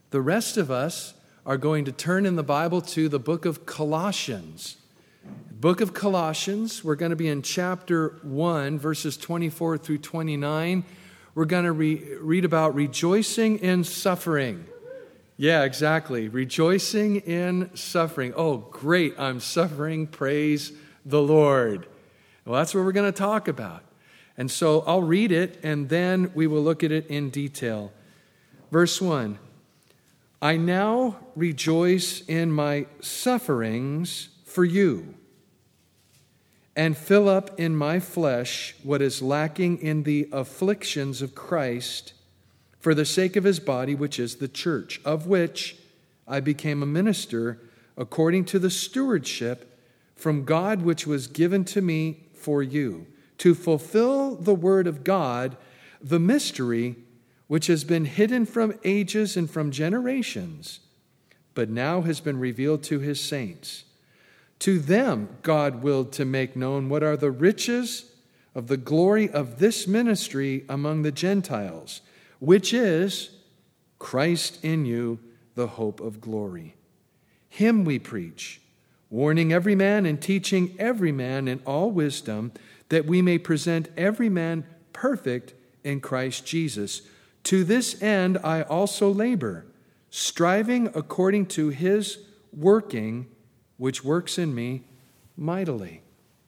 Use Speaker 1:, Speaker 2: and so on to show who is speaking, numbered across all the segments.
Speaker 1: The rest of us are going to turn in the Bible to the book of Colossians. Book of Colossians, we're going to be in chapter 1, verses 24 through 29. We're going to read about rejoicing in suffering. Yeah, exactly. Rejoicing in suffering. Oh, great, I'm suffering. Praise the Lord. Well, that's what we're going to talk about. And so I'll read it, and then we will look at it in detail. Verse 1. I now rejoice in my sufferings for you, and fill up in my flesh what is lacking in the afflictions of Christ for the sake of his body, which is the church, of which I became a minister according to the stewardship from God which was given to me for you, to fulfill the word of God, the mystery which has been hidden from ages and from generations, but now has been revealed to his saints. To them God willed to make known what are the riches of the glory of this ministry among the Gentiles, which is Christ in you, the hope of glory. Him we preach, warning every man and teaching every man in all wisdom, that we may present every man perfect in Christ Jesus. To this end I also labor, striving according to his working, which works in me mightily.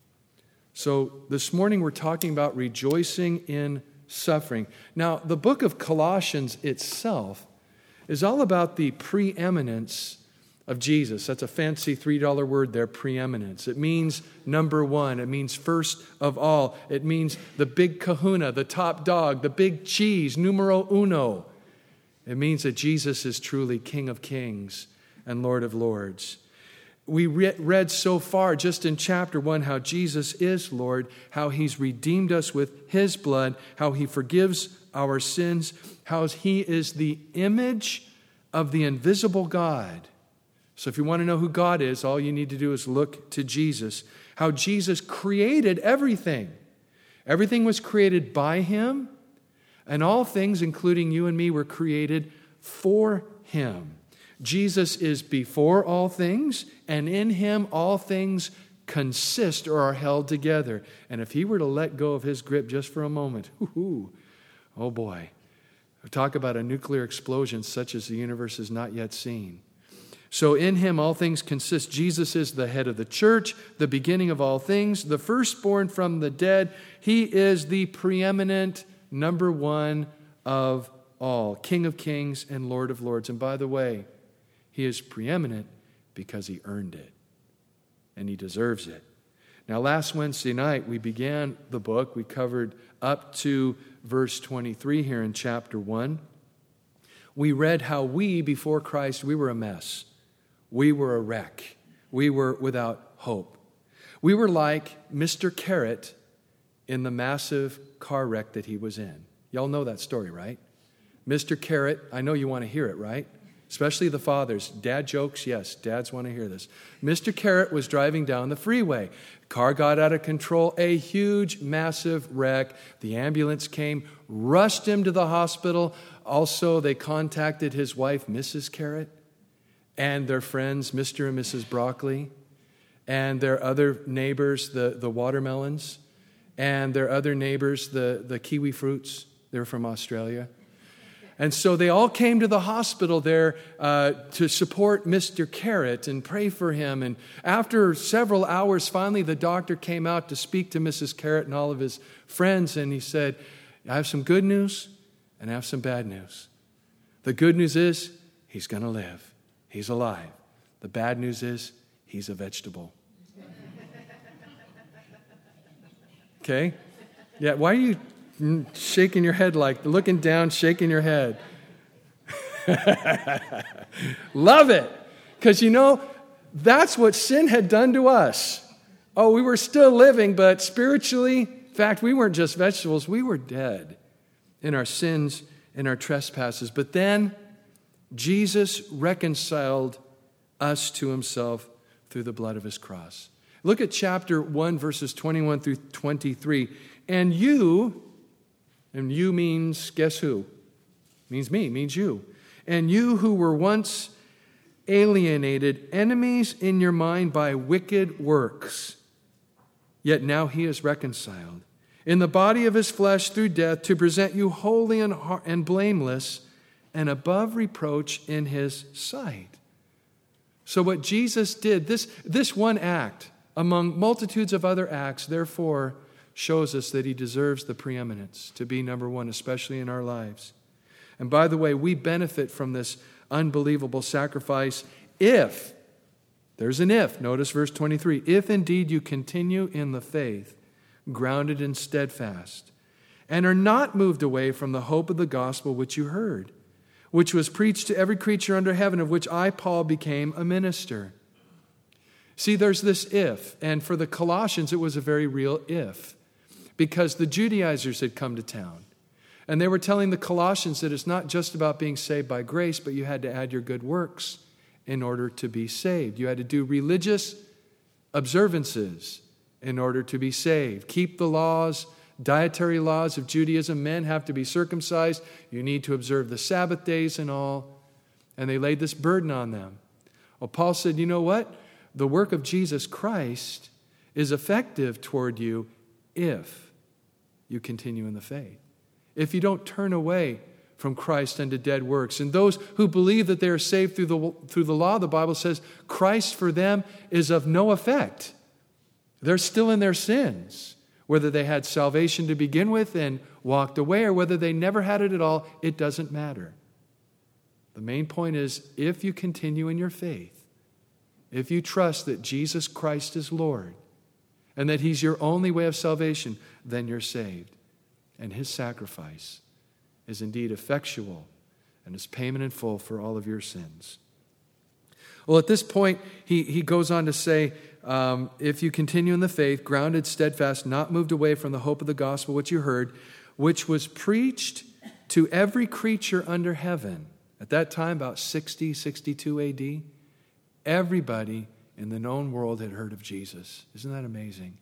Speaker 1: So this morning we're talking about rejoicing in suffering. Now, the book of Colossians itself is all about the preeminence of Jesus. That's a fancy $3 word there, preeminence. It means number one. It means first of all. It means the big kahuna, the top dog, the big cheese, numero uno. It means that Jesus is truly King of kings and Lord of lords. We read so far just in chapter 1 how Jesus is Lord, how he's redeemed us with his blood, how he forgives our sins, how he is the image of the invisible God. So if you want to know who God is, all you need to do is look to Jesus. How Jesus created everything. Everything was created by him, and all things, including you and me, were created for him. Jesus is before all things, and in him all things consist or are held together. And if he were to let go of his grip just for a moment, oh boy, talk about a nuclear explosion such as the universe has not yet seen. So in him all things consist. Jesus is the head of the church, the beginning of all things, the firstborn from the dead. He is the preeminent number one of all, King of kings and Lord of lords. And by the way, he is preeminent because he earned it, and he deserves it. Now, last Wednesday night, we began the book. We covered up to verse 23 here in chapter 1. We read how we, before Christ, we were a mess. We were a wreck. We were without hope. We were like Mr. Carrot in the massive car wreck that he was in. Y'all know that story, right? Mr. Carrot, I know you want to hear it, right? Especially the fathers. Dad jokes, yes, dads want to hear this. Mr. Carrot was driving down the freeway. Car got out of control, a huge, massive wreck. The ambulance came, rushed him to the hospital. Also, they contacted his wife, Mrs. Carrot, and their friends, Mr. and Mrs. Broccoli, and their other neighbors, the watermelons, and their other neighbors, the kiwi fruits. They're from Australia. And so they all came to the hospital there to support Mr. Carrot and pray for him. And after several hours, finally the doctor came out to speak to Mrs. Carrot and all of his friends. And he said, I have some good news and I have some bad news. The good news is he's going to live. He's alive. The bad news is he's a vegetable. Okay? Yeah, why are you shaking your head like, looking down, shaking your head? Love it. Because that's what sin had done to us. Oh, we were still living, but spiritually, in fact, we weren't just vegetables, we were dead in our sins and our trespasses. But then Jesus reconciled us to himself through the blood of his cross. Look at chapter 1, verses 21 through 23. And you means, guess who? Means me, means you. And you who were once alienated, enemies in your mind by wicked works, yet now he is reconciled in the body of his flesh through death to present you holy and blameless and above reproach in his sight. So what Jesus did, this one act among multitudes of other acts, therefore shows us that he deserves the preeminence to be number one, especially in our lives. And by the way, we benefit from this unbelievable sacrifice if, there's an if, notice verse 23, if indeed you continue in the faith, grounded and steadfast, and are not moved away from the hope of the gospel which you heard, which was preached to every creature under heaven, of which I, Paul, became a minister. See, there's this if, and for the Colossians, it was a very real if, because the Judaizers had come to town, and they were telling the Colossians that it's not just about being saved by grace, but you had to add your good works in order to be saved. You had to do religious observances in order to be saved. Keep the laws, dietary laws of Judaism. Men have to be circumcised. You need to observe the Sabbath days and all. And they laid this burden on them. Well, Paul said, you know what? The work of Jesus Christ is effective toward you if you continue in the faith. If you don't turn away from Christ unto dead works. And those who believe that they are saved through the law, the Bible says, Christ for them is of no effect. They're still in their sins. Whether they had salvation to begin with and walked away, or whether they never had it at all, it doesn't matter. The main point is, if you continue in your faith, if you trust that Jesus Christ is Lord, and that he's your only way of salvation, then you're saved. And his sacrifice is indeed effectual and is payment in full for all of your sins. Well, at this point, he goes on to say, if you continue in the faith, grounded, steadfast, not moved away from the hope of the gospel which you heard, which was preached to every creature under heaven. At that time, about 60, 62 AD, everybody in the known world had heard of Jesus. Isn't that amazing?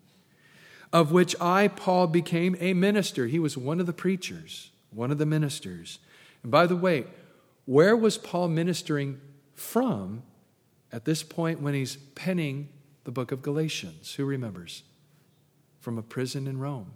Speaker 1: Of which I, Paul, became a minister. He was one of the preachers, one of the ministers. And by the way, where was Paul ministering from at this point when he's penning the book of Galatians? Who remembers? From a prison in Rome.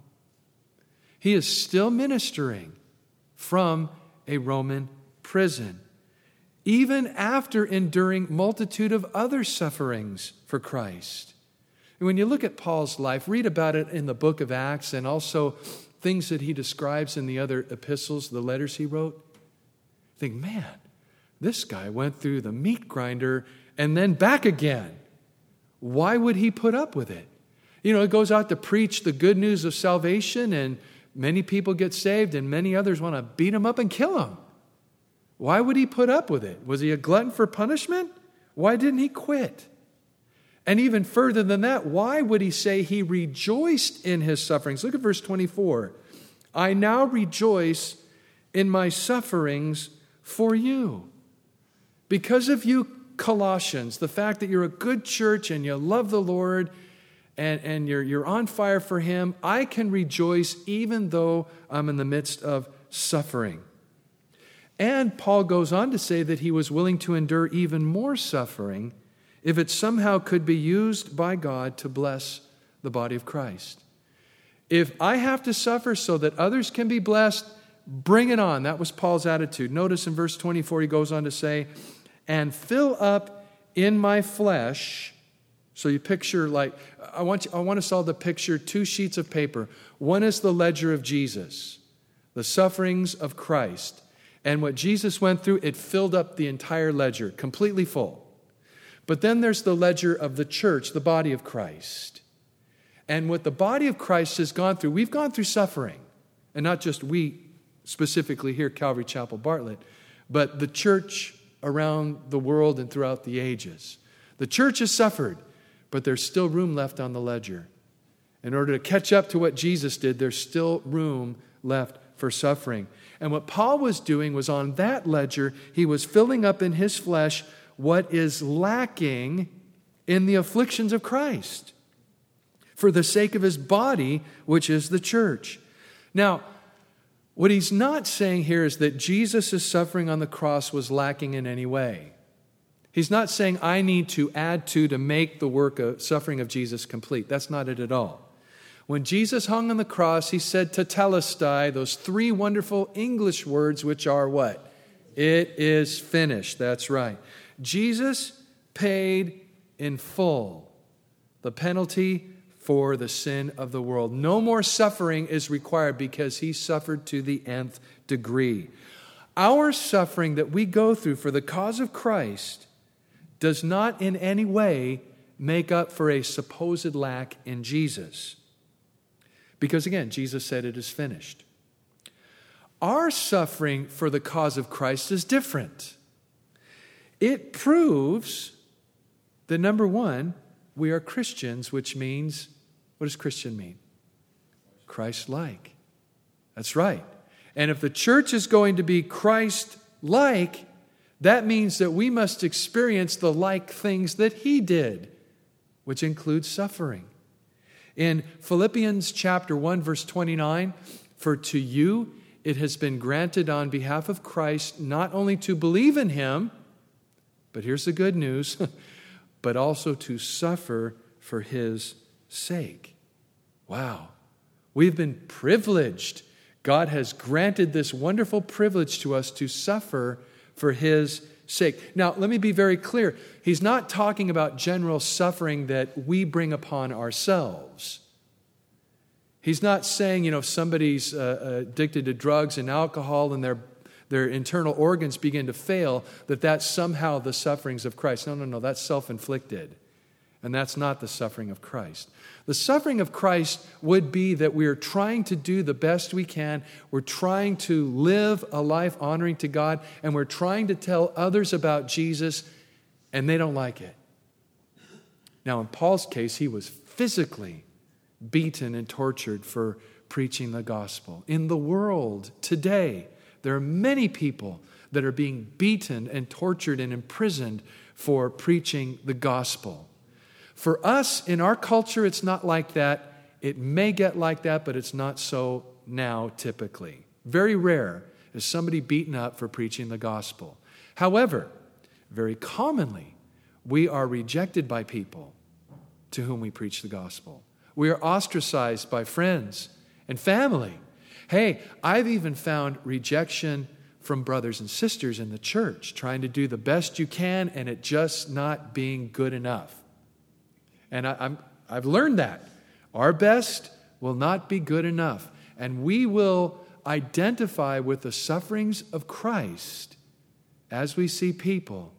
Speaker 1: He is still ministering from a Roman prison, even after enduring multitude of other sufferings for Christ. And when you look at Paul's life, read about it in the book of Acts and also things that he describes in the other epistles, the letters he wrote. Think, man, this guy went through the meat grinder and then back again. Why would he put up with it? You know, he goes out to preach the good news of salvation, and many people get saved, and many others want to beat him up and kill him. Why would he put up with it? Was he a glutton for punishment? Why didn't he quit? And even further than that, why would he say he rejoiced in his sufferings? Look at verse 24. I now rejoice in my sufferings for you. Because of you, Colossians, the fact that you're a good church and you love the Lord and you're on fire for him, I can rejoice even though I'm in the midst of suffering. And Paul goes on to say that he was willing to endure even more suffering if it somehow could be used by God to bless the body of Christ. If I have to suffer so that others can be blessed, bring it on. That was Paul's attitude. Notice in verse 24 he goes on to say, and fill up in my flesh. So you picture, like, I want us all to picture two sheets of paper. One is the ledger of Jesus, the sufferings of Christ. And what Jesus went through, it filled up the entire ledger, completely full. But then there's the ledger of the church, the body of Christ. And what the body of Christ has gone through, we've gone through suffering. And not just we, specifically here, Calvary Chapel Bartlett, but the church around the world and throughout the ages. The church has suffered, but there's still room left on the ledger. In order to catch up to what Jesus did, there's still room left for suffering. And what Paul was doing was on that ledger, he was filling up in his flesh what is lacking in the afflictions of Christ for the sake of his body, which is the church. Now, What he's not saying here is that Jesus' suffering on the cross was lacking in any way. He's not saying I need to add to make the work of suffering of Jesus complete. That's not it at all. When Jesus hung on the cross, he said tetelestai, those three wonderful English words, which are what? It is finished. That's right. Jesus paid in full the penalty for the sin of the world. No more suffering is required because he suffered to the nth degree. Our suffering that we go through for the cause of Christ does not in any way make up for a supposed lack in Jesus. Because again, Jesus said it is finished. Our suffering for the cause of Christ is different. It proves that, number one, we are Christians, which means, what does Christian mean? Christ-like. That's right. And if the church is going to be Christ-like, that means that we must experience the like things that he did, which includes suffering. In Philippians chapter 1, verse 29, for to you it has been granted on behalf of Christ not only to believe in him, but here's the good news, but also to suffer for his sake. Wow. We've been privileged. God has granted this wonderful privilege to us to suffer for his sake. Now, let me be very clear. He's not talking about general suffering that we bring upon ourselves. He's not saying, if somebody's addicted to drugs and alcohol and their internal organs begin to fail, that's somehow the sufferings of Christ. No, that's self-inflicted. And that's not the suffering of Christ. The suffering of Christ would be that we are trying to do the best we can. We're trying to live a life honoring to God, and we're trying to tell others about Jesus, and they don't like it. Now, in Paul's case, he was physically beaten and tortured for preaching the gospel. In the world today, there are many people that are being beaten and tortured and imprisoned for preaching the gospel. For us, in our culture, it's not like that. It may get like that, but it's not so now typically. Very rare is somebody beaten up for preaching the gospel. However, very commonly, we are rejected by people to whom we preach the gospel. We are ostracized by friends and family. Hey, I've even found rejection from brothers and sisters in the church, trying to do the best you can and it just not being good enough. And I've learned that. Our best will not be good enough. And we will identify with the sufferings of Christ as we see people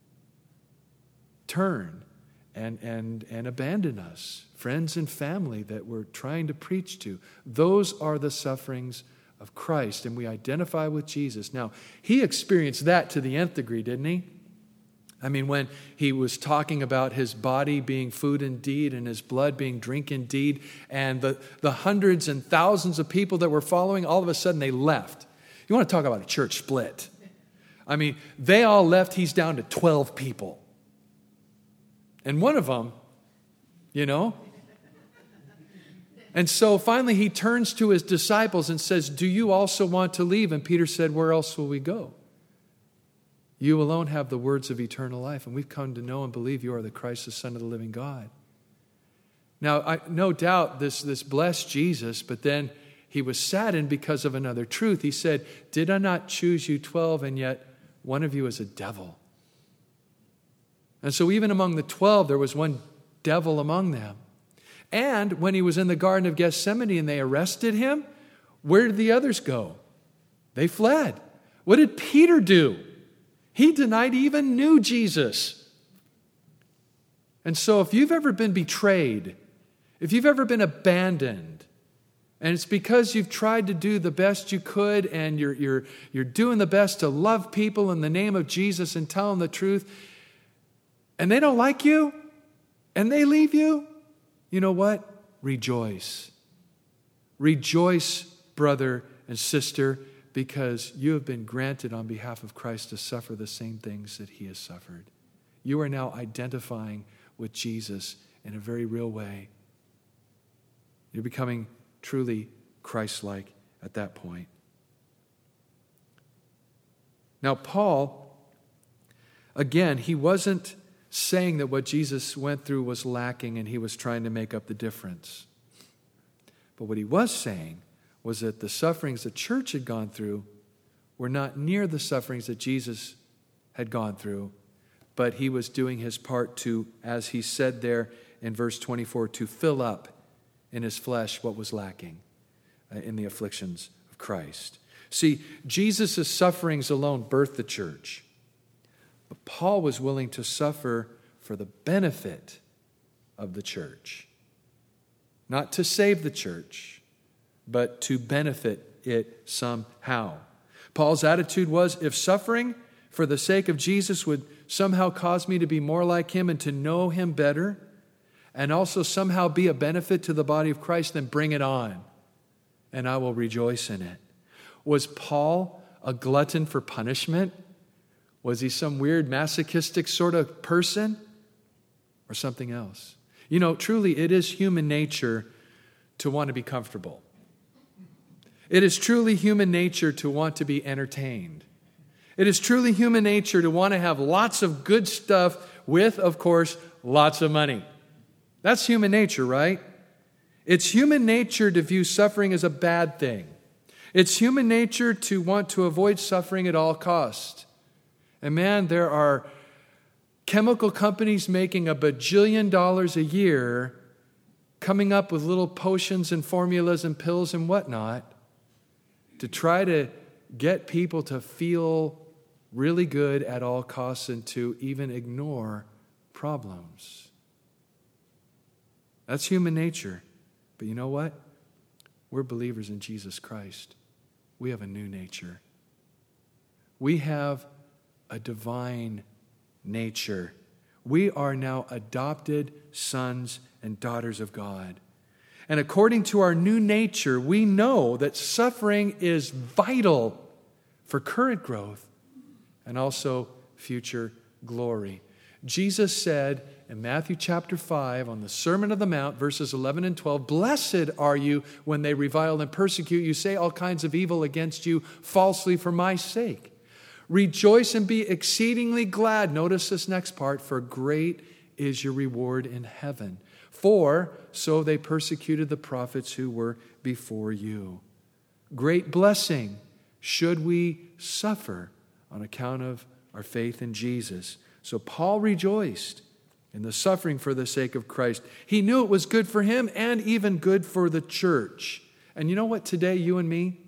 Speaker 1: turn and abandon us, friends and family that we're trying to preach to. Those are the sufferings of Christ, and we identify with Jesus. Now, he experienced that to the nth degree, didn't he? I mean, when he was talking about his body being food indeed and his blood being drink indeed, and the hundreds and thousands of people that were following, all of a sudden they left. You want to talk about a church split. I mean, they all left. He's down to 12 people. And one of them, And so finally he turns to his disciples and says, do you also want to leave? And Peter said, where else will we go? You alone have the words of eternal life, and we've come to know and believe you are the Christ, the Son of the living God. Now, no doubt this blessed Jesus, but then he was saddened because of another truth. He said, did I not choose you 12, and yet one of you is a devil? And so even among the 12, there was one devil among them. And when he was in the Garden of Gethsemane and they arrested him, where did the others go? They fled. What did Peter do? He denied he even knew Jesus. And so if you've ever been betrayed, if you've ever been abandoned, and it's because you've tried to do the best you could and you're doing the best to love people in the name of Jesus and tell them the truth, and they don't like you, and they leave you, you know what? Rejoice. Rejoice, brother and sister, because you have been granted on behalf of Christ to suffer the same things that he has suffered. You are now identifying with Jesus in a very real way. You're becoming truly Christ-like at that point. Now, Paul, again, he wasn't saying that what Jesus went through was lacking and he was trying to make up the difference. But what he was saying was that the sufferings the church had gone through were not near the sufferings that Jesus had gone through, but he was doing his part to, as he said there in verse 24, to fill up in his flesh what was lacking in the afflictions of Christ. See, Jesus' sufferings alone birthed the church. But Paul was willing to suffer for the benefit of the church. Not to save the church, but to benefit it somehow. Paul's attitude was, if suffering for the sake of Jesus would somehow cause me to be more like him and to know him better, and also somehow be a benefit to the body of Christ, then bring it on, and I will rejoice in it. Was Paul a glutton for punishment? Was he some weird masochistic sort of person? Or something else? You know, truly it is human nature to want to be comfortable. It is truly human nature to want to be entertained. It is truly human nature to want to have lots of good stuff with, of course, lots of money. That's human nature, right? It's human nature to view suffering as a bad thing. It's human nature to want to avoid suffering at all costs. And man, there are chemical companies making $1 bajillion a year coming up with little potions and formulas and pills and whatnot to try to get people to feel really good at all costs and to even ignore problems. That's human nature. But you know what? We're believers in Jesus Christ. We have a new nature. We have a divine nature. We are now adopted sons and daughters of God. And according to our new nature, we know that suffering is vital for current growth and also future glory. Jesus said in Matthew chapter 5 on the Sermon on the Mount, verses 11 and 12, "Blessed are you when they revile and persecute you, say all kinds of evil against you falsely for my sake. Rejoice and be exceedingly glad." Notice this next part, "for great is your reward in heaven. For so they persecuted the prophets who were before you." Great blessing should we suffer on account of our faith in Jesus. So Paul rejoiced in the suffering for the sake of Christ. He knew it was good for him and even good for the church. And you know what? Today, you and me,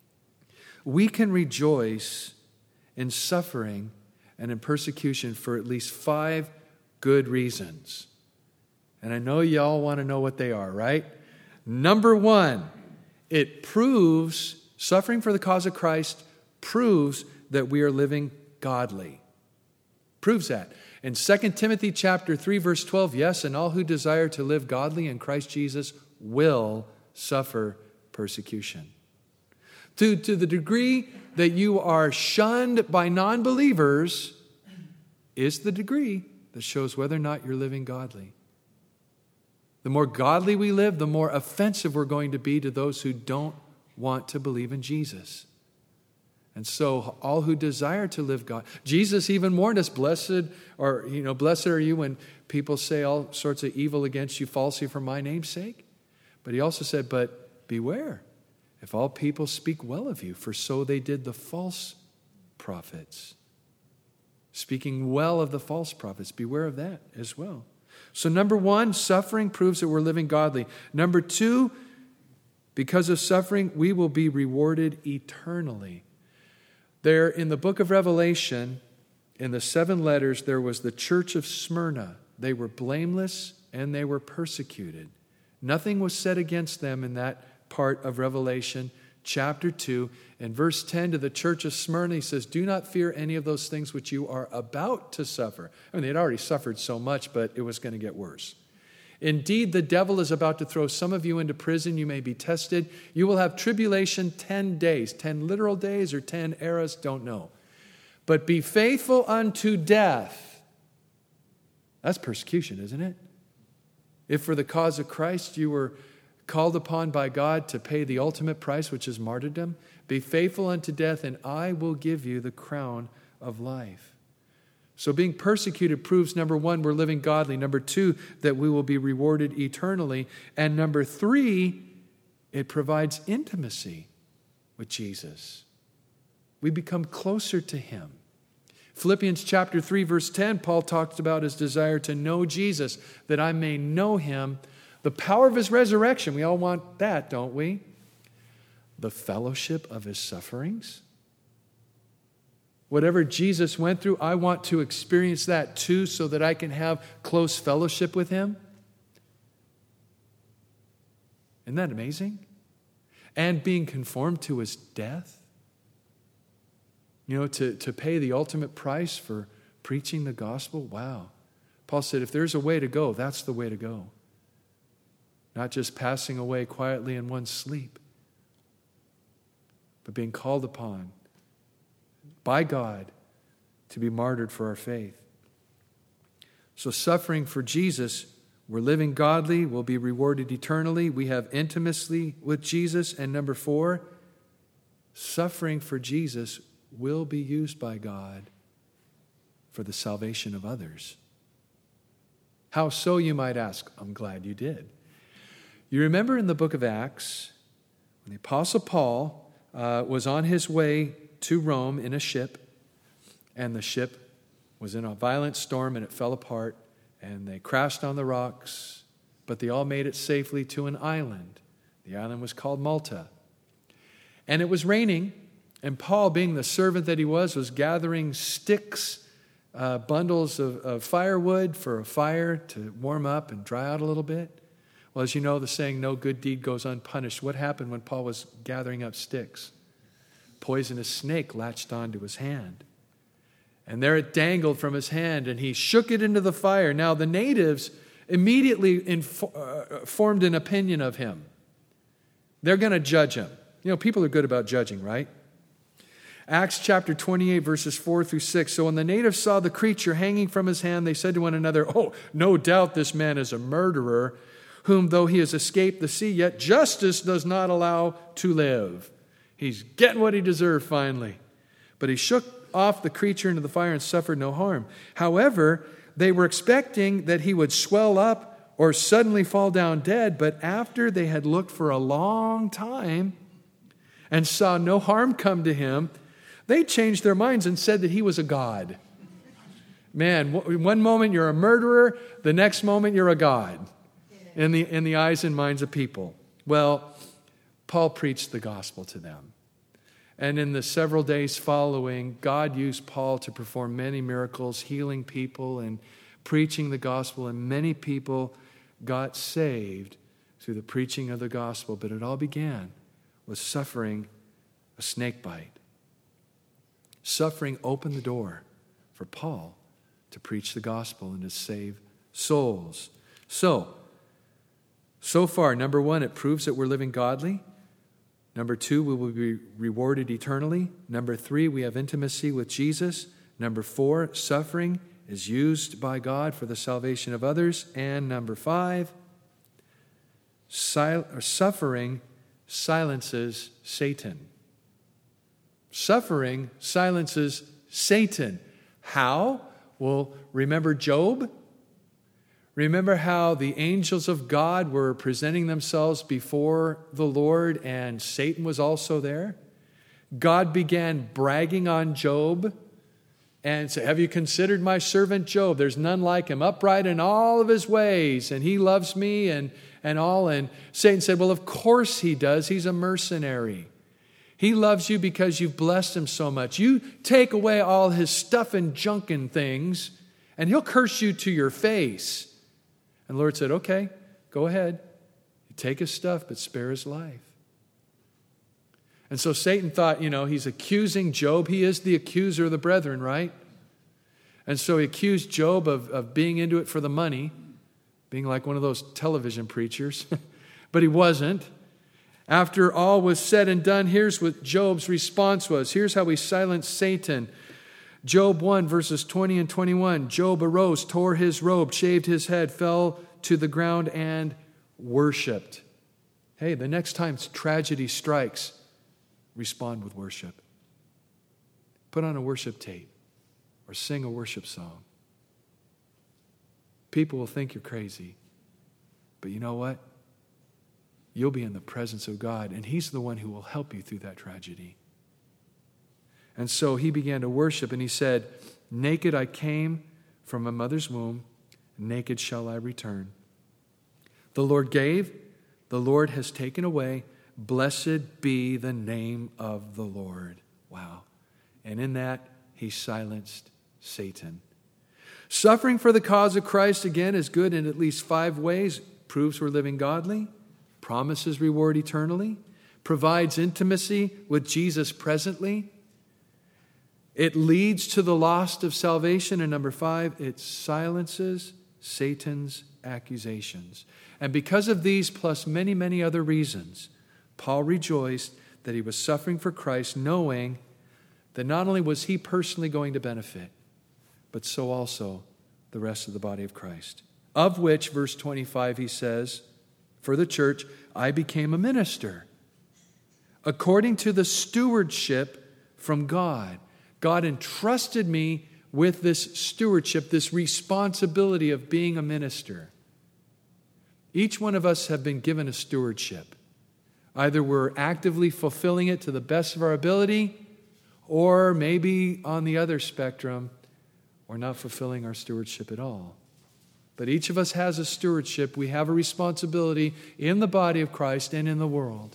Speaker 1: we can rejoice in suffering and in persecution for at least 5 good reasons. And I know y'all want to know what they are, right? Number 1, it proves, suffering for the cause of Christ proves that we are living godly. Proves that. In 2 Timothy chapter 3, verse 12, yes, and all who desire to live godly in Christ Jesus will suffer persecution. To the degree that you are shunned by non-believers is the degree that shows whether or not you're living godly. The more godly we live, the more offensive we're going to be to those who don't want to believe in Jesus. And so all who desire to live God, Jesus even warned us, blessed are you when people say all sorts of evil against you falsely for my name's sake. But he also said, but beware if all people speak well of you, for so they did the false prophets. Speaking well of the false prophets, beware of that as well. So number 1, suffering proves that we're living godly. Number 2, because of suffering, we will be rewarded eternally. There in the book of Revelation, in the 7 letters, there was the church of Smyrna. They were blameless and they were persecuted. Nothing was said against them in that part of Revelation chapter 2. In verse 10 to the church of Smyrna, he says, "Do not fear any of those things which you are about to suffer." I mean, they had already suffered so much, but it was going to get worse. "Indeed, the devil is about to throw some of you into prison. You may be tested. You will have tribulation 10 days, 10 literal days or 10 eras, don't know. But be faithful unto death." That's persecution, isn't it? If for the cause of Christ you were called upon by God to pay the ultimate price, which is martyrdom, Be faithful unto death, and I will give you the crown of life. So being persecuted proves, number one, we're living godly. Number two, that we will be rewarded eternally. And number three, it provides intimacy with Jesus. We become closer to him. Philippians chapter 3, verse 10, Paul talks about his desire to know Jesus, that I may know him, the power of his resurrection. We all want that, don't we? The fellowship of his sufferings. Whatever Jesus went through, I want to experience that too, so that I can have close fellowship with him. Isn't that amazing? And being conformed to his death. You know, to pay the ultimate price for preaching the gospel. Wow. Paul said, if there's a way to go, that's the way to go. Not just passing away quietly in one's sleep, but being called upon by God to be martyred for our faith. So suffering for Jesus, we're living godly, we'll be rewarded eternally. We have intimacy with Jesus. And number four, suffering for Jesus will be used by God for the salvation of others. How so, you might ask? I'm glad you did. You remember in the book of Acts, when the Apostle Paul was on his way to Rome in a ship, and the ship was in a violent storm and it fell apart, and they crashed on the rocks, but they all made it safely to an island. The island was called Malta. And it was raining, and Paul, being the servant that he was gathering sticks, bundles of firewood for a fire to warm up and dry out a little bit. Well, as you know, the saying, no good deed goes unpunished. What happened when Paul was gathering up sticks? Poisonous snake latched onto his hand. And there it dangled from his hand, and he shook it into the fire. Now the natives immediately formed an opinion of him. They're going to judge him. You know, people are good about judging, right? Acts chapter 28, verses 4 through 6. So when the natives saw the creature hanging from his hand, they said to one another, oh, no doubt this man is a murderer, whom though he has escaped the sea, yet justice does not allow to live. He's getting what he deserved finally. But he shook off the creature into the fire and suffered no harm. However, they were expecting that he would swell up or suddenly fall down dead. But after they had looked for a long time and saw no harm come to him, they changed their minds and said that he was a god. Man, one moment you're a murderer, the next moment you're a god in the eyes and minds of people. Well, Paul preached the gospel to them. And in the several days following, God used Paul to perform many miracles, healing people and preaching the gospel. And many people got saved through the preaching of the gospel. But it all began with suffering a snake bite. Suffering opened the door for Paul to preach the gospel and to save souls. So far, number one, it proves that we're living godly. Number two, we will be rewarded eternally. Number three, we have intimacy with Jesus. Number four, suffering is used by God for the salvation of others. And number five, suffering silences Satan. Suffering silences Satan. How? Well, remember Job? Remember how the angels of God were presenting themselves before the Lord and Satan was also there? God began bragging on Job and said, have you considered my servant Job? There's none like him, upright in all of his ways, and he loves me and all. And Satan said, well, of course he does. He's a mercenary. He loves you because you've blessed him so much. You take away all his stuff and junk and things, and he'll curse you to your face. And the Lord said, okay, go ahead. You take his stuff, but spare his life. And so Satan thought, he's accusing Job. He is the accuser of the brethren, right? And so he accused Job of being into it for the money, being like one of those television preachers. But he wasn't. After all was said and done, here's what Job's response was. Here's how he silenced Satan. Job 1, verses 20 and 21. Job arose, tore his robe, shaved his head, fell to the ground, and worshiped. Hey, the next time tragedy strikes, respond with worship. Put on a worship tape or sing a worship song. People will think you're crazy, but you know what? You'll be in the presence of God, and He's the one who will help you through that tragedy. And so he began to worship, and he said, naked I came from my mother's womb, naked shall I return. The Lord gave, the Lord has taken away. Blessed be the name of the Lord. Wow. And in that, he silenced Satan. Suffering for the cause of Christ, again, is good in at least 5 ways. Proves we're living godly, promises reward eternally, provides intimacy with Jesus presently. It leads to the loss of salvation. And number 5, it silences Satan's accusations. And because of these, plus many, many other reasons, Paul rejoiced that he was suffering for Christ, knowing that not only was he personally going to benefit, but so also the rest of the body of Christ. Of which, verse 25, he says, for the church, I became a minister, according to the stewardship from God. God entrusted me with this stewardship, this responsibility of being a minister. Each one of us have been given a stewardship. Either we're actively fulfilling it to the best of our ability, or maybe on the other spectrum, we're not fulfilling our stewardship at all. But each of us has a stewardship. We have a responsibility in the body of Christ and in the world,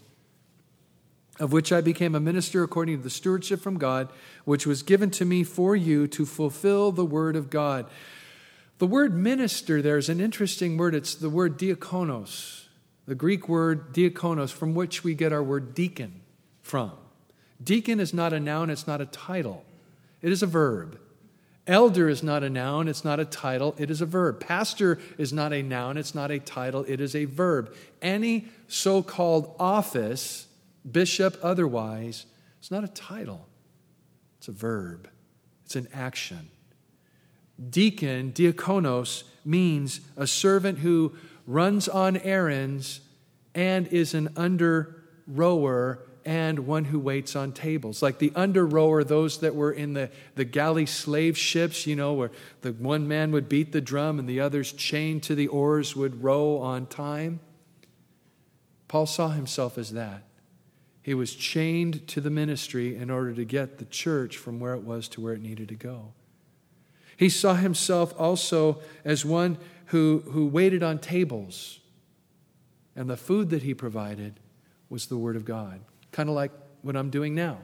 Speaker 1: of which I became a minister according to the stewardship from God, which was given to me for you to fulfill the word of God. The word minister there is an interesting word. It's the word diakonos, the Greek word diakonos, from which we get our word deacon from. Deacon is not a noun, it's not a title. It is a verb. Elder is not a noun, it's not a title, it is a verb. Pastor is not a noun, it's not a title, it is a verb. Any so-called office, bishop, otherwise, it's not a title. It's a verb. It's an action. Deacon, diakonos, means a servant who runs on errands and is an under-rower and one who waits on tables. Like the under-rower, those that were in the galley slave ships, where the one man would beat the drum and the others chained to the oars would row on time. Paul saw himself as that. He was chained to the ministry in order to get the church from where it was to where it needed to go. He saw himself also as one who waited on tables. And the food that he provided was the Word of God. Kind of like what I'm doing now.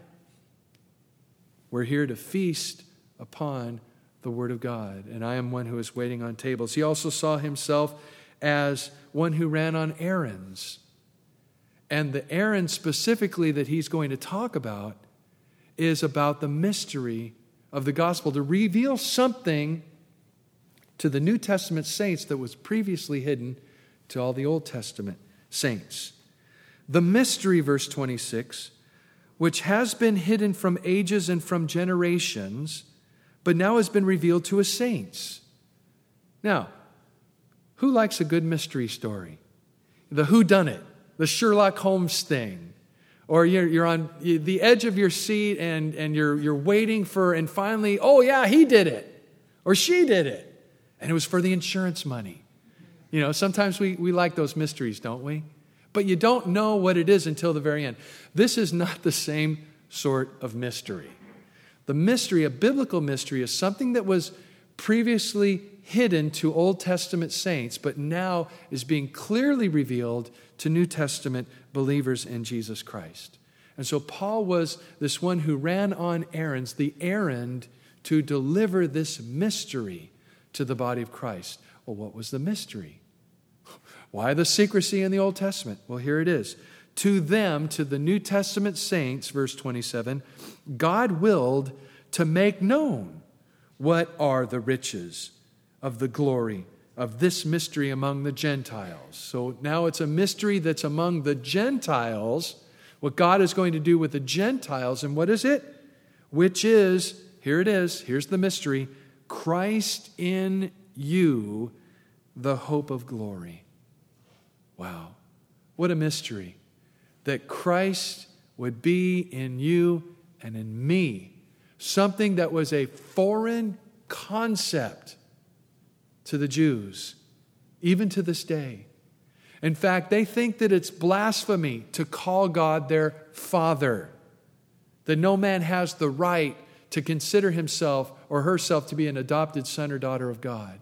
Speaker 1: We're here to feast upon the Word of God. And I am one who is waiting on tables. He also saw himself as one who ran on errands. And the errand specifically that he's going to talk about is about the mystery of the gospel, to reveal something to the New Testament saints that was previously hidden to all the Old Testament saints. The mystery, verse 26, which has been hidden from ages and from generations, but now has been revealed to his saints. Now, who likes a good mystery story? The whodunit, the Sherlock Holmes thing. Or you're on the edge of your seat and you're waiting for, and finally, oh yeah, he did it. Or she did it. And it was for the insurance money. Sometimes we like those mysteries, don't we? But you don't know what it is until the very end. This is not the same sort of mystery. The mystery, a biblical mystery, is something that was previously hidden to Old Testament saints, but now is being clearly revealed to New Testament believers in Jesus Christ. And so Paul was this one who ran on errands, the errand to deliver this mystery to the body of Christ. Well, what was the mystery? Why the secrecy in the Old Testament? Well, here it is. To them, to the New Testament saints, verse 27, God willed to make known what are the riches of the glory of this mystery among the Gentiles. So now it's a mystery that's among the Gentiles, what God is going to do with the Gentiles. And what is it? Which is, here it is, here's the mystery, Christ in you, the hope of glory. Wow, what a mystery. That Christ would be in you and in me. Something that was a foreign concept to the Jews, even to this day. In fact, they think that it's blasphemy to call God their Father, that no man has the right to consider himself or herself to be an adopted son or daughter of God.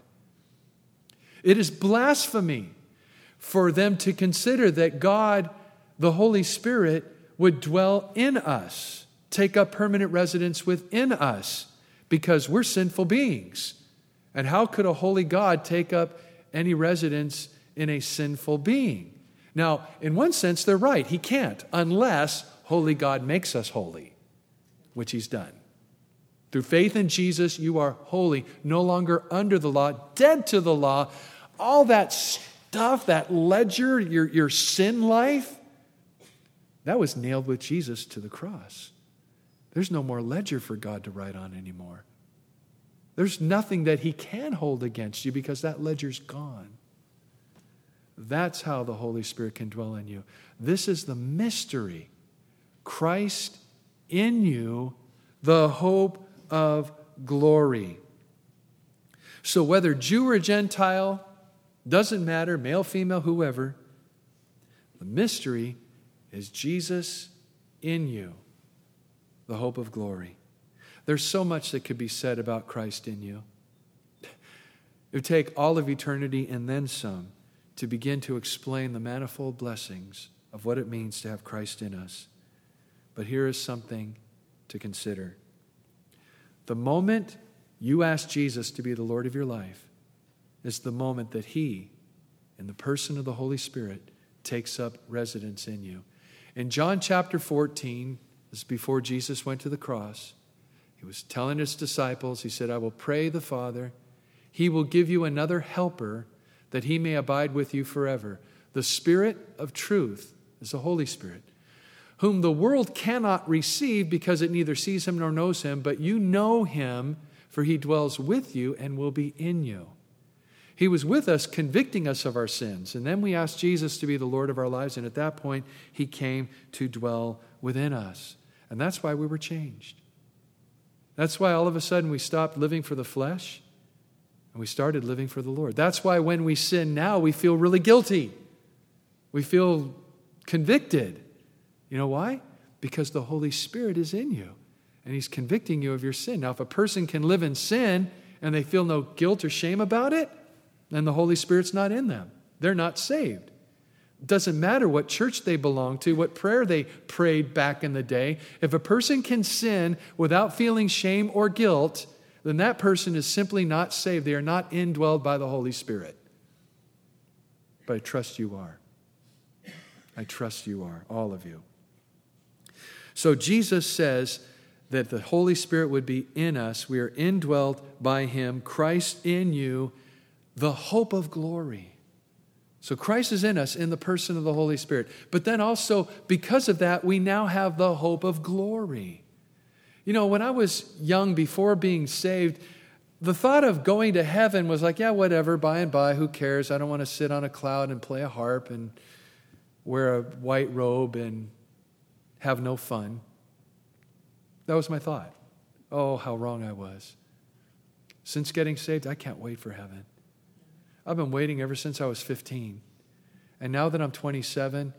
Speaker 1: It is blasphemy for them to consider that God, the Holy Spirit, would dwell in us, take up permanent residence within us, because we're sinful beings. And how could a holy God take up any residence in a sinful being? Now, in one sense, they're right. He can't, unless holy God makes us holy, which he's done. Through faith in Jesus, you are holy, no longer under the law, dead to the law. All that stuff, that ledger, your sin life, that was nailed with Jesus to the cross. There's no more ledger for God to write on anymore. There's nothing that he can hold against you because that ledger's gone. That's how the Holy Spirit can dwell in you. This is the mystery. Christ in you, the hope of glory. So whether Jew or Gentile, doesn't matter, male, female, whoever, the mystery is Jesus in you, the hope of glory. There's so much that could be said about Christ in you. It would take all of eternity and then some to begin to explain the manifold blessings of what it means to have Christ in us. But here is something to consider. The moment you ask Jesus to be the Lord of your life is the moment that he, in the person of the Holy Spirit, takes up residence in you. In John chapter 14, this is before Jesus went to the cross, he was telling his disciples, he said, I will pray the Father. He will give you another helper that he may abide with you forever. The Spirit of truth is the Holy Spirit, whom the world cannot receive because it neither sees him nor knows him, but you know him, for he dwells with you and will be in you. He was with us, convicting us of our sins. And then we asked Jesus to be the Lord of our lives, and at that point, he came to dwell within us. And that's why we were changed. That's why all of a sudden we stopped living for the flesh, and we started living for the Lord. That's why when we sin now, we feel really guilty. We feel convicted. You know why? Because the Holy Spirit is in you, and he's convicting you of your sin. Now, if a person can live in sin and they feel no guilt or shame about it, then the Holy Spirit's not in them. They're not saved. It doesn't matter what church they belong to, what prayer they prayed back in the day. If a person can sin without feeling shame or guilt, then that person is simply not saved. They are not indwelled by the Holy Spirit. But I trust you are. I trust you are, all of you. So Jesus says that the Holy Spirit would be in us. We are indwelled by him. Christ in you, the hope of glory. So Christ is in us in the person of the Holy Spirit. But then also, because of that, we now have the hope of glory. You know, when I was young, before being saved, the thought of going to heaven was like, yeah, whatever, by and by, who cares? I don't want to sit on a cloud and play a harp and wear a white robe and have no fun. That was my thought. Oh, how wrong I was. Since getting saved, I can't wait for heaven. I've been waiting ever since I was 15. And now that I'm 27,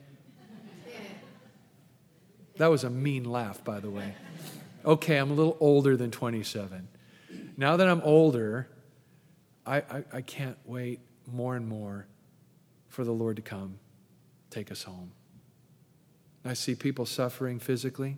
Speaker 1: that was a mean laugh, by the way. Okay, I'm a little older than 27. Now that I'm older, I can't wait more and more for the Lord to come, take us home. I see people suffering physically.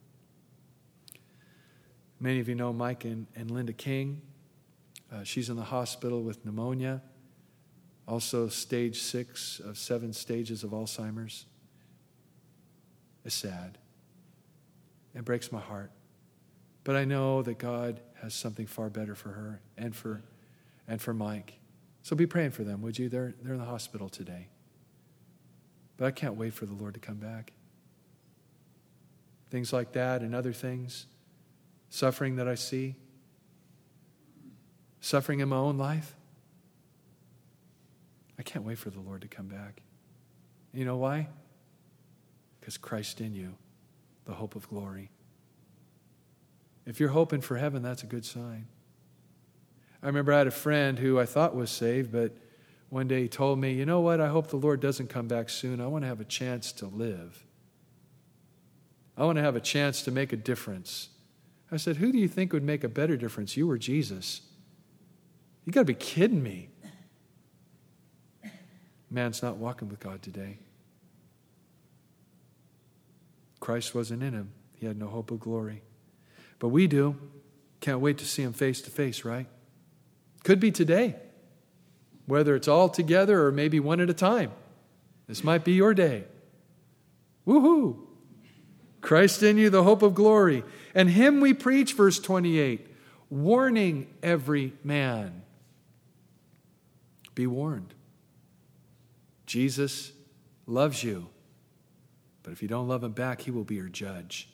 Speaker 1: Many of you know Mike and Linda King. She's in the hospital with pneumonia. Also stage 6 of 7 stages of Alzheimer's. It's sad. It breaks my heart. But I know that God has something far better for her and for Mike. So be praying for them, would you? They're in the hospital today. But I can't wait for the Lord to come back. Things like that and other things. Suffering that I see. Suffering in my own life. I can't wait for the Lord to come back. You know why? Because Christ in you, the hope of glory. If you're hoping for heaven, that's a good sign. I remember I had a friend who I thought was saved, but one day he told me, you know what, I hope the Lord doesn't come back soon. I want to have a chance to live. I want to have a chance to make a difference. I said, who do you think would make a better difference, you or Jesus? You got to be kidding me. Man's not walking with God today. Christ wasn't in him. He had no hope of glory. But we do. Can't wait to see him face to face, right? Could be today. Whether it's all together or maybe one at a time. This might be your day. Woohoo! Christ in you, the hope of glory. And him we preach, verse 28, warning every man. Be warned. Jesus loves you. But if you don't love him back, he will be your judge.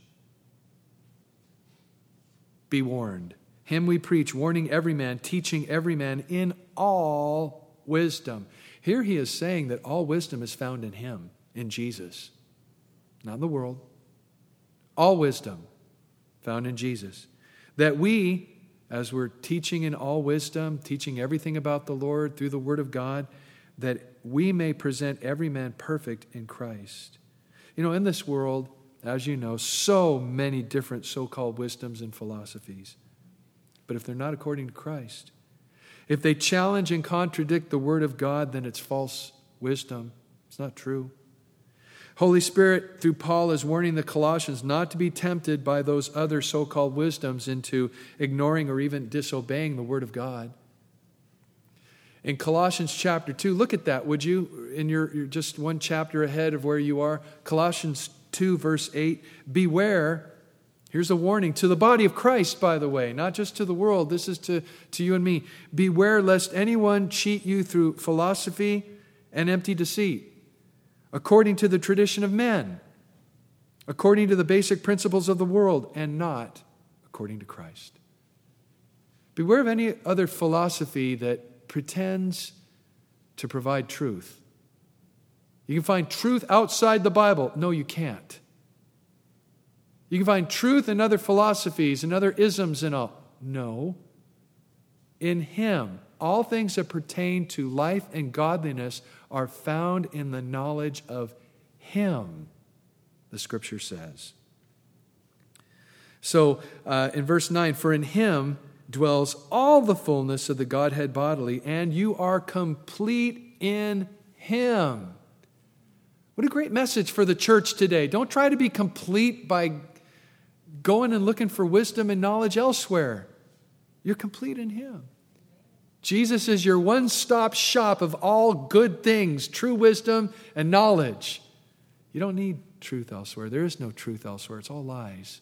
Speaker 1: Be warned. Him we preach, warning every man, teaching every man in all wisdom. Here he is saying that all wisdom is found in him, in Jesus. Not in the world. All wisdom found in Jesus. That we, as we're teaching in all wisdom, teaching everything about the Lord through the Word of God, that we may present every man perfect in Christ. You know, in this world, as you know, so many different so-called wisdoms and philosophies. But if they're not according to Christ, if they challenge and contradict the Word of God, then it's false wisdom. It's not true. Holy Spirit, through Paul, is warning the Colossians not to be tempted by those other so-called wisdoms into ignoring or even disobeying the Word of God. In Colossians chapter 2, look at that, would you? In you're just one chapter ahead of where you are. Colossians 2, verse 8, beware. Here's a warning to the body of Christ, by the way, not just to the world. This is to you and me. Beware lest anyone cheat you through philosophy and empty deceit, according to the tradition of men, according to the basic principles of the world, and not according to Christ. Beware of any other philosophy that pretends to provide truth. You can find truth outside the Bible. No, you can't. You can find truth in other philosophies and other isms and all. No. In him, all things that pertain to life and godliness are found in the knowledge of him, the Scripture says. So, in verse 9, for in him dwells all the fullness of the Godhead bodily, and you are complete in him. What a great message for the church today. Don't try to be complete by going and looking for wisdom and knowledge elsewhere. You're complete in him. Jesus is your one-stop shop of all good things, true wisdom and knowledge. You don't need truth elsewhere. There is no truth elsewhere. It's all lies.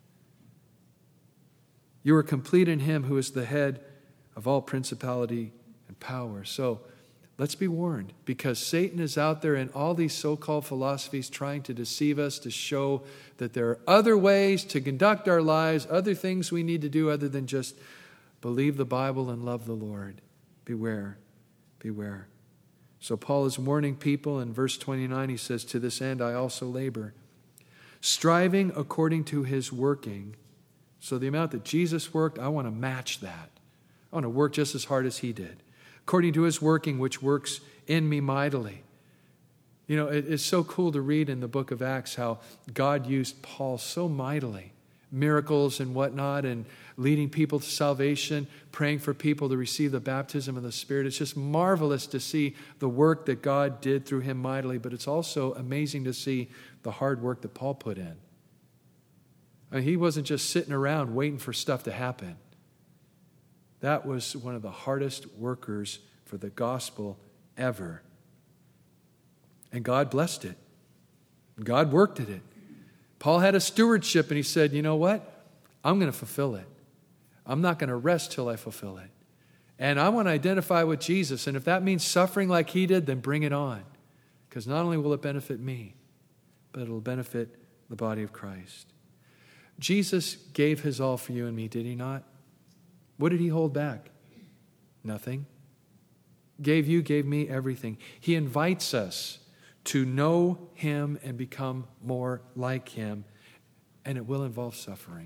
Speaker 1: You are complete in him who is the head of all principality and power. So let's be warned, because Satan is out there in all these so-called philosophies trying to deceive us, to show that there are other ways to conduct our lives, other things we need to do other than just believe the Bible and love the Lord. Beware, beware. So Paul is warning people in verse 29. He says, to this end I also labor, striving according to his working. So the amount that Jesus worked, I want to match that. I want to work just as hard as he did. According to his working, which works in me mightily. You know, it's so cool to read in the book of Acts how God used Paul so mightily. Miracles and whatnot, and leading people to salvation, praying for people to receive the baptism of the Spirit. It's just marvelous to see the work that God did through him mightily, but it's also amazing to see the hard work that Paul put in. I mean, he wasn't just sitting around waiting for stuff to happen. That was one of the hardest workers for the gospel ever. And God blessed it. God worked at it. Paul had a stewardship, and he said, you know what? I'm going to fulfill it. I'm not going to rest till I fulfill it. And I want to identify with Jesus. And if that means suffering like he did, then bring it on. Because not only will it benefit me, but it'll benefit the body of Christ. Jesus gave his all for you and me, did he not? What did he hold back? Nothing. Gave me everything. He invites us to know him and become more like him. and it will involve suffering.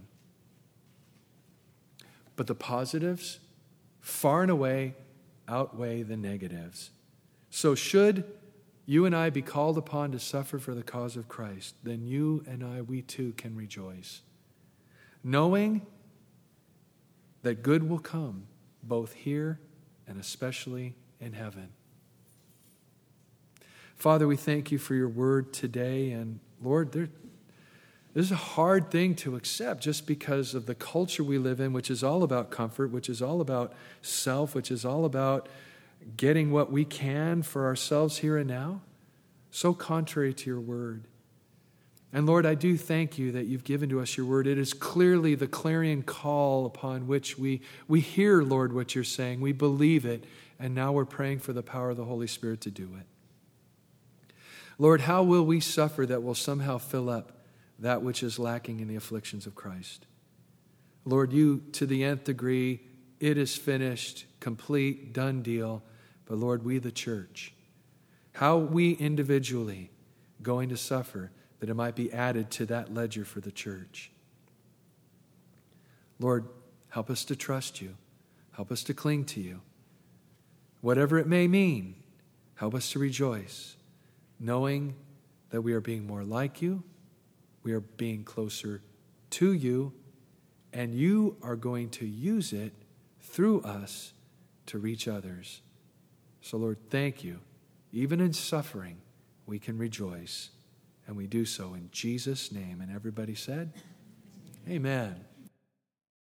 Speaker 1: But the positives far and away outweigh the negatives. So should you and I be called upon to suffer for the cause of Christ, then you and I, we too can rejoice, knowing that good will come both here and especially in heaven. Father, we thank you for your word today. And Lord, this is a hard thing to accept just because of the culture we live in, which is all about comfort, which is all about self, which is all about getting what we can for ourselves here and now. So contrary to your word. And Lord, I do thank you that you've given to us your word. It is clearly the clarion call upon which we hear, Lord, what you're saying. We believe it, and now we're praying for the power of the Holy Spirit to do it. Lord, how will we suffer that will somehow fill up that which is lacking in the afflictions of Christ? Lord, you, to the nth degree, it is finished, complete, done deal. But Lord, we the church, how we individually going to suffer that it might be added to that ledger for the church. Lord, help us to trust you. Help us to cling to you. Whatever it may mean, help us to rejoice, knowing that we are being more like you, we are being closer to you, and you are going to use it through us to reach others. So Lord, thank you. Even in suffering, we can rejoice, and we do so in Jesus' name. And everybody said, amen.